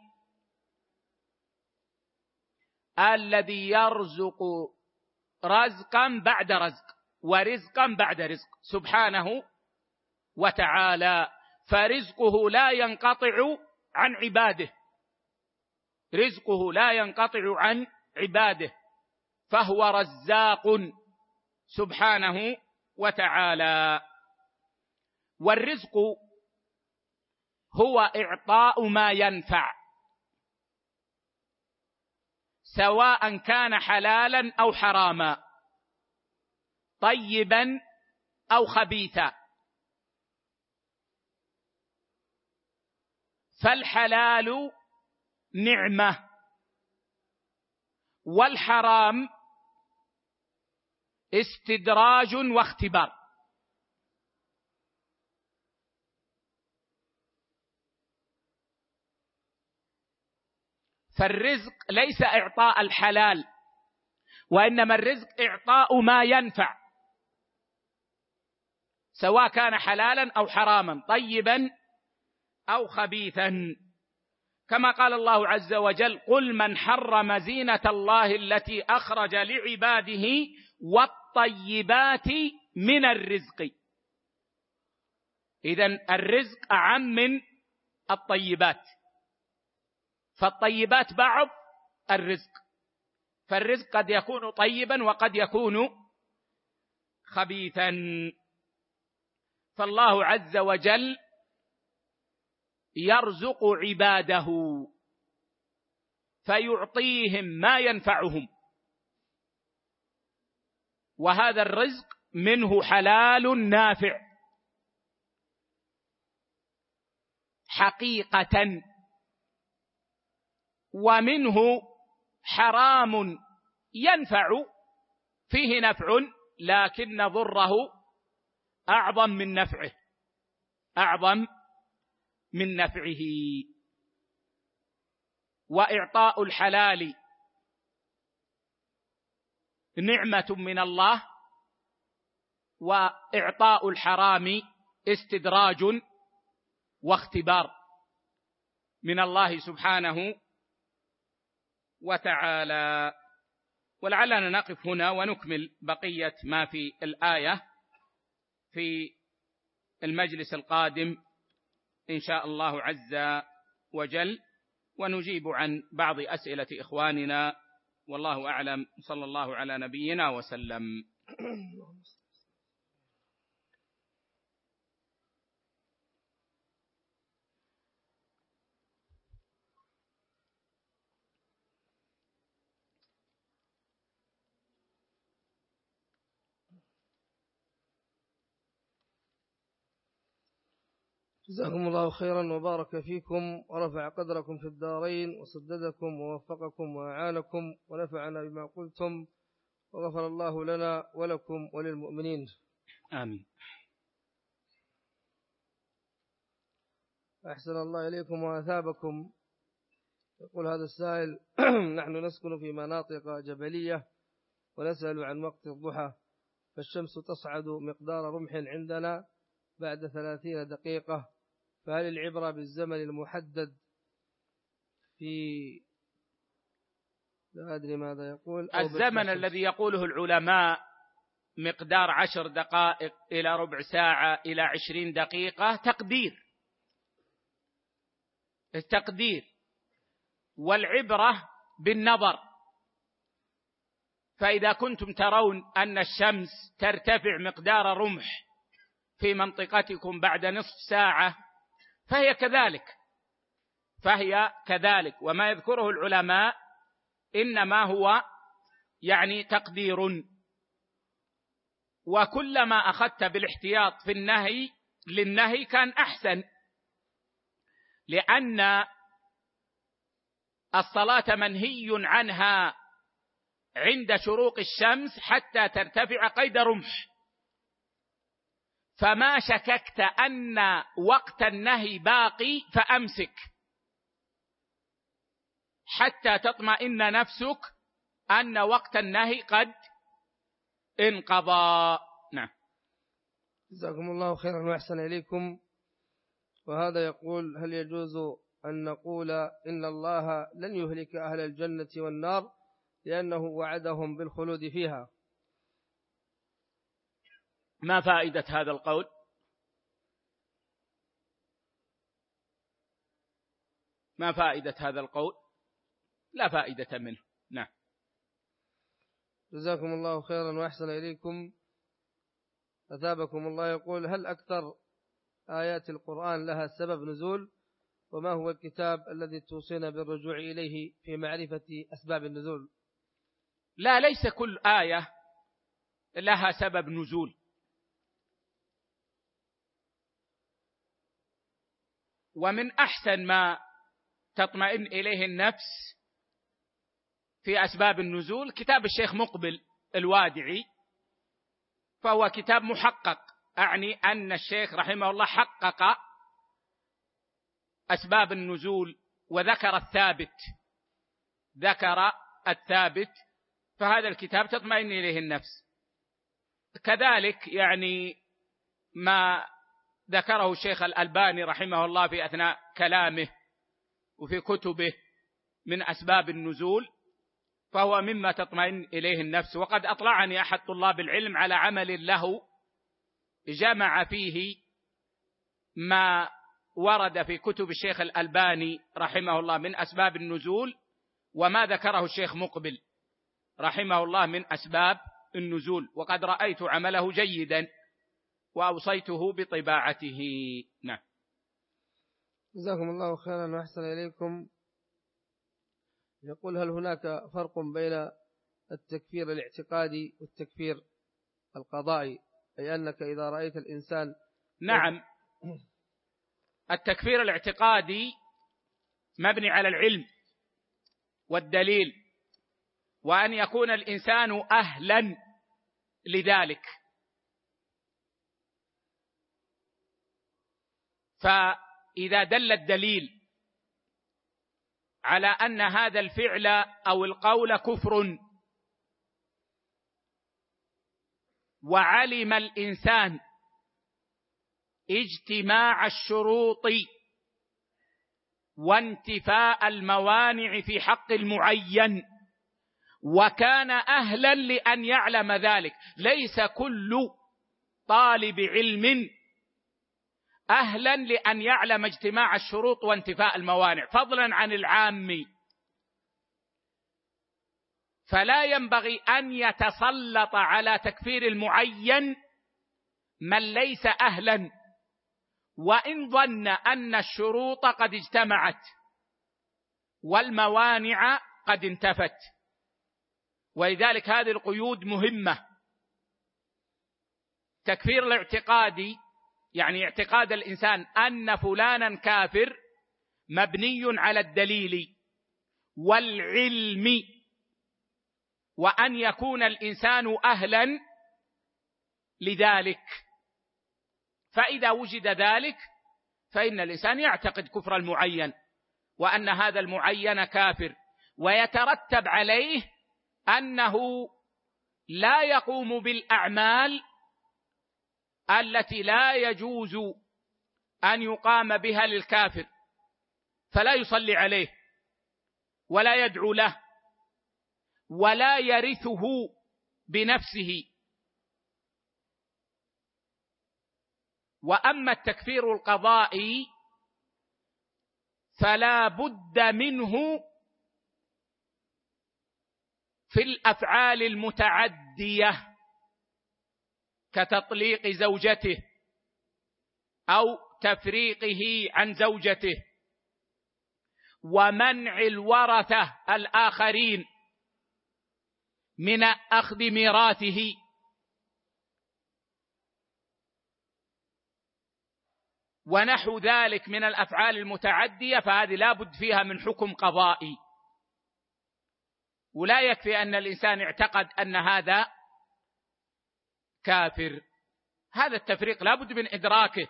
الذي يرزق رزقا بعد رزق ورزقا بعد رزق سبحانه وتعالى، فرزقه لا ينقطع عن عباده، رزقه لا ينقطع عن عباده، فهو رزاق سبحانه وتعالى. والرزق هو إعطاء ما ينفع، سواء كان حلالا أو حراما، طيبا أو خبيثا. فالحلال نعمة، والحرام استدراج واختبار. فالرزق ليس إعطاء الحلال، وإنما الرزق إعطاء ما ينفع، سواء كان حلالا أو حراما، طيبا أو خبيثا، كما قال الله عز وجل: قل من حرم زينة الله التي أخرج لعباده والطيبات من الرزق. إذن الرزق أعم من الطيبات، فالطيبات بعض الرزق، فالرزق قد يكون طيبا وقد يكون خبيثا. فالله عز وجل يرزق عباده فيعطيهم ما ينفعهم، وهذا الرزق منه حلال نافع حقيقة، ومنه حرام ينفع، فيه نفع لكن ضره أعظم من نفعه، أعظم من نفعه. وإعطاء الحلال نعمة من الله، وإعطاء الحرام استدراج واختبار من الله سبحانه وتعالى. ولعلنا نقف هنا ونكمل بقية ما في الآية في المجلس القادم إن شاء الله عز وجل، ونجيب عن بعض أسئلة إخواننا، والله أعلم. صلى الله على نبينا وسلم. جزاكم الله خيرا وبارك فيكم ورفع قدركم في الدارين وسددكم ووفقكم وأعانكم ونفعنا بما قلتم، وغفر الله لنا ولكم وللمؤمنين، آمين. أحسن الله إليكم وأثابكم. يقول هذا السائل: نحن نسكن في مناطق جبلية ونسأل عن وقت الضحى، فالشمس تصعد مقدار رمح عندنا بعد 30 دقيقة، فهل العبرة بالزمن المحدد في لا أدري ماذا يقول. الزمن الذي يقوله العلماء مقدار 10 دقائق إلى ربع ساعة إلى 20 دقيقة تقدير، والعبرة بالنظر. فإذا كنتم ترون أن الشمس ترتفع مقدار رمح في منطقتكم بعد نصف ساعة فهي كذلك، وما يذكره العلماء إنما هو يعني تقدير. وكلما أخذت بالاحتياط في النهي للنهي كان أحسن، لأن الصلاة منهي عنها عند شروق الشمس حتى ترتفع قيد رمح، فما شككت أن وقت النهي باقي فأمسك حتى تطمئن نفسك أن وقت النهي قد انقضى. نعم. جزاكم الله خيرا وأحسن إليكم. وهذا يقول: هل يجوز أن نقول إن الله لن يهلك أهل الجنة والنار لأنه وعدهم بالخلود فيها؟ ما فائدة هذا القول؟ ما فائدة هذا القول؟ لا فائدة منه. نعم. جزاكم الله خيرا وأحسن إليكم. أثابكم الله. يقول: هل أكثر آيات القرآن لها سبب نزول؟ وما هو الكتاب الذي توصينا بالرجوع إليه في معرفة أسباب النزول؟ لا، ليس كل آية لها سبب نزول، ومن أحسن ما تطمئن إليه النفس في أسباب النزول كتاب الشيخ مقبل الوادعي، فهو كتاب محقق، أعني أن الشيخ رحمه الله حقق أسباب النزول وذكر الثابت، فهذا الكتاب تطمئن إليه النفس. كذلك يعني ما ذكره الشيخ الألباني رحمه الله في أثناء كلامه وفي كتبه من أسباب النزول، فهو مما تطمئن إليه النفس. وقد أطلعني أحد طلاب العلم على عمل له جمع فيه ما ورد في كتب الشيخ الألباني رحمه الله من أسباب النزول وما ذكره الشيخ مقبل رحمه الله من أسباب النزول، وقد رأيت عمله جيدا وأوصيته بطباعته. نعم. جزاكم الله خيرا وأحسن إليكم. يقول: هل هناك فرق بين التكفير الاعتقادي والتكفير القضائي؟ أي أنك إذا رأيت الإنسان. نعم، التكفير الاعتقادي مبني على العلم والدليل، وأن يكون الإنسان أهلا لذلك، فإذا دل الدليل على أن هذا الفعل أو القول كفر، وعلم الإنسان اجتماع الشروط وانتفاء الموانع في حق المعين وكان أهلا لأن يعلم ذلك. ليس كل طالب علم أهلا لأن يعلم اجتماع الشروط وانتفاء الموانع، فضلا عن العام. فلا ينبغي أن يتسلط على تكفير المعين من ليس أهلا، وإن ظن أن الشروط قد اجتمعت والموانع قد انتفت. ولذلك هذه القيود مهمة. تكفير الاعتقادي يعني اعتقاد الإنسان أن فلانا كافر مبني على الدليل والعلم، وأن يكون الإنسان أهلا لذلك. فإذا وجد ذلك فإن الإنسان يعتقد كفر المعين وأن هذا المعين كافر، ويترتب عليه أنه لا يقوم بالأعمال التي لا يجوز أن يقام بها للكافر، فلا يصلي عليه ولا يدعو له ولا يرثه بنفسه. وأما التكفير القضائي فلا بد منه في الأفعال المتعدية كتطليق زوجته أو تفريقه عن زوجته ومنع الورثة الآخرين من أخذ ميراثه ونحو ذلك من الأفعال المتعدية، فهذه لا بد فيها من حكم قضائي. ولا يكفي أن الإنسان اعتقد أن هذا كافر، هذا التفريق لا بد من إدراكه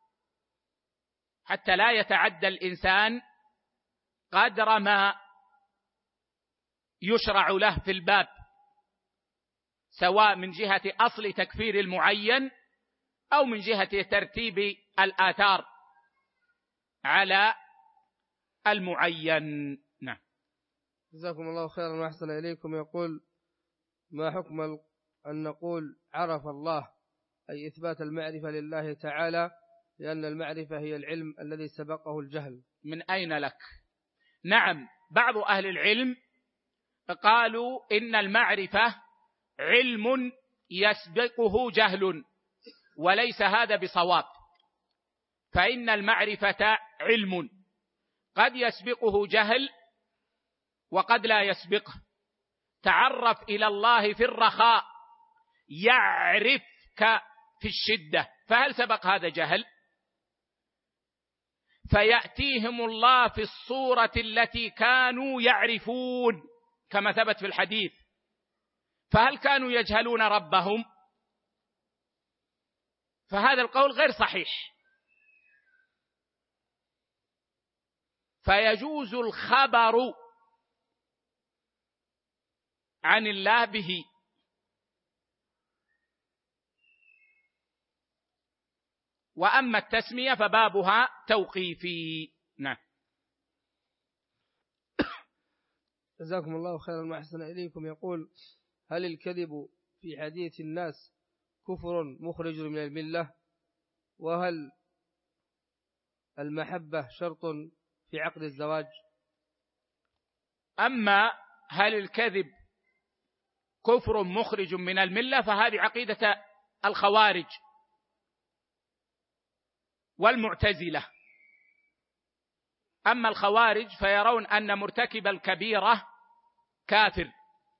حتى لا يتعدى الإنسان قدر ما يشرع له في الباب، سواء من جهة أصل تكفير المعين أو من جهة ترتيب الآثار على المعين. نعم. جزاكم الله خيرا وأحسن إليكم. يقول: ما حكم أن نقول عرف الله، أي إثبات المعرفة لله تعالى، لأن المعرفة هي العلم الذي سبقه الجهل؟ من أين لك؟ نعم، بعض أهل العلم قالوا إن المعرفة علم يسبقه جهل، وليس هذا بصواب، فإن المعرفة علم قد يسبقه جهل وقد لا يسبقه. تعرف إلى الله في الرخاء يعرفك في الشدة، فهل سبق هذا جهل؟ فيأتيهم الله في الصورة التي كانوا يعرفون كما ثبت في الحديث، فهل كانوا يجهلون ربهم؟ فهذا القول غير صحيح. فيجوز الخبر عن الله به، وأما التسمية فبابها توقيفي. نعم. جزاكم الله خيرا وأحسن إليكم. يقول: هل الكذب في حديث الناس كفر مخرج من الملة؟ وهل المحبة شرط في عقد الزواج؟ أما هل الكذب كفر مخرج من الملة فهذه عقيدة الخوارج والمعتزلة. أما الخوارج فيرون أن مرتكب الكبيرة كافر،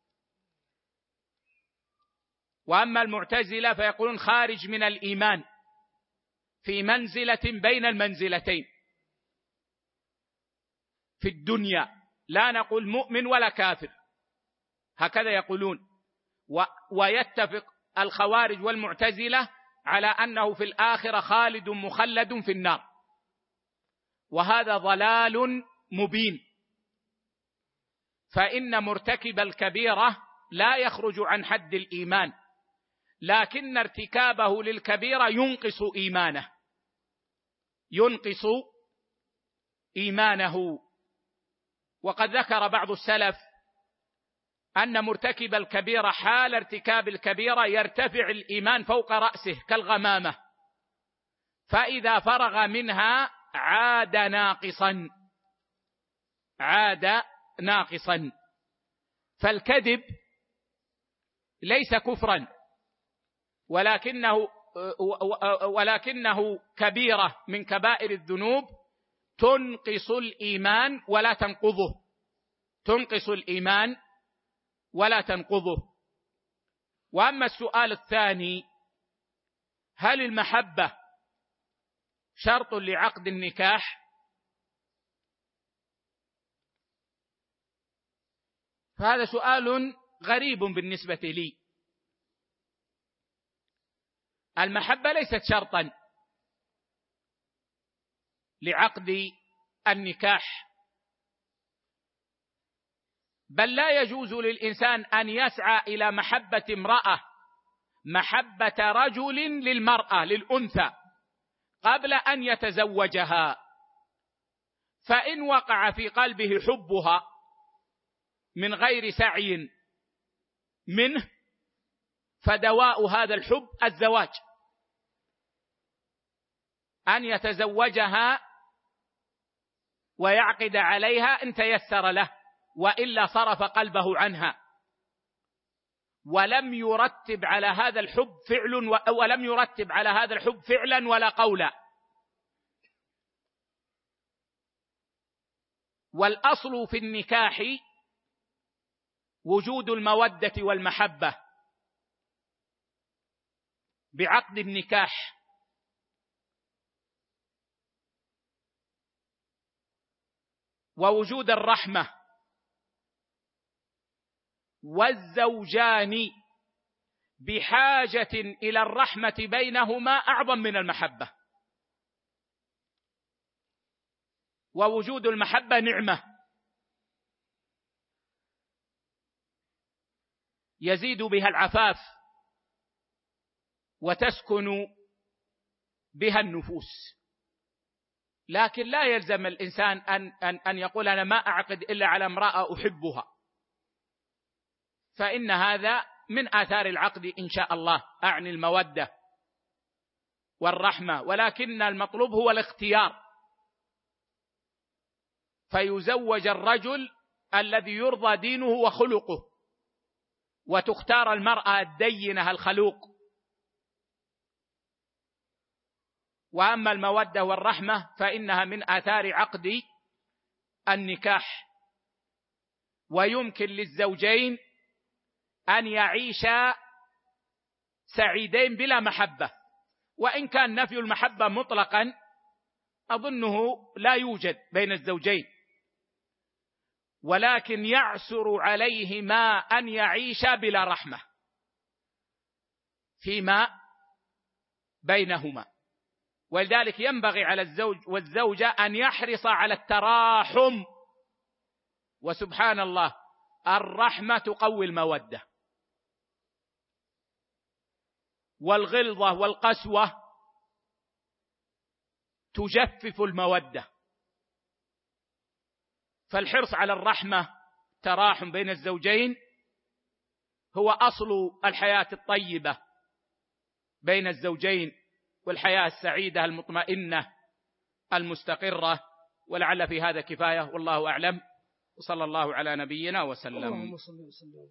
وأما المعتزلة فيقولون خارج من الإيمان في منزلة بين المنزلتين في الدنيا، لا نقول مؤمن ولا كافر، هكذا يقولون. ويتفق الخوارج والمعتزلة على أنه في الآخرة خالد مخلد في النار، وهذا ضلال مبين، فإن مرتكب الكبيرة لا يخرج عن حد الإيمان، لكن ارتكابه للكبيرة ينقص إيمانه. وقد ذكر بعض السلف أن مرتكب الكبيرة حال ارتكاب الكبيرة يرتفع الإيمان فوق رأسه كالغمامة، فإذا فرغ منها عاد ناقصا. فالكذب ليس كفرا، ولكنه كبيرة من كبائر الذنوب تنقص الإيمان ولا تنقضه. وأما السؤال الثاني: هل المحبة شرط لعقد النكاح؟ فهذا سؤال غريب بالنسبة لي. المحبة ليست شرطا لعقد النكاح، بل لا يجوز للإنسان أن يسعى إلى محبة امرأة محبة رجل للمرأة للأنثى قبل أن يتزوجها، فإن وقع في قلبه حبها من غير سعي منه، فدواء هذا الحب الزواج، أن يتزوجها ويعقد عليها إن تيسر له، وإلا صرف قلبه عنها، ولم يرتب على هذا الحب فعلا ولا قولا. والأصل في النكاح وجود المودة والمحبة بعقد النكاح، ووجود الرحمة، والزوجان بحاجة إلى الرحمة بينهما أعظم من المحبة، ووجود المحبة نعمة يزيد بها العفاف وتسكن بها النفوس. لكن لا يلزم الإنسان أن يقول أنا ما أعقد إلا على امرأة أحبها، فإن هذا من آثار العقد إن شاء الله، أعني المودة والرحمة، ولكن المطلوب هو الاختيار، فيزوج الرجل الذي يرضى دينه وخلقه، وتختار المرأة الدينة الخلوق. وأما المودة والرحمة فإنها من آثار عقد النكاح، ويمكن للزوجين أن يعيشا سعيدين بلا محبة، وإن كان نفي المحبة مطلقا أظنه لا يوجد بين الزوجين، ولكن يعسر عليهما أن يعيشا بلا رحمة فيما بينهما. ولذلك ينبغي على الزوج والزوجة أن يحرص على التراحم، وسبحان الله الرحمة تقوي المودة، والغلظة والقسوة تجفف المودة. فالحرص على الرحمة تراحم بين الزوجين هو أصل الحياة الطيبة بين الزوجين، والحياة السعيدة المطمئنة المستقرة. ولعل في هذا كفاية، والله أعلم، وصلى الله على نبينا وسلم.